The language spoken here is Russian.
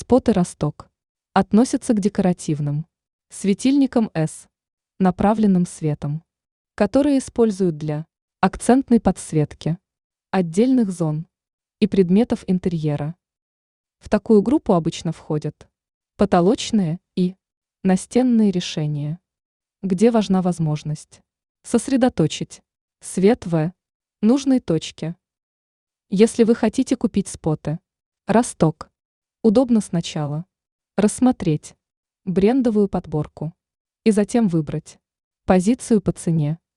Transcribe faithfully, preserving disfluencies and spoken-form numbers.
Споты Росток относятся к декоративным светильникам с направленным светом, которые используют для акцентной подсветки отдельных зон и предметов интерьера. В такую группу обычно входят потолочные и настенные решения, где важна возможность сосредоточить свет в нужной точке. Если вы хотите купить споты Росток, удобно сначала рассмотреть брендовую подборку и затем выбрать позицию по цене.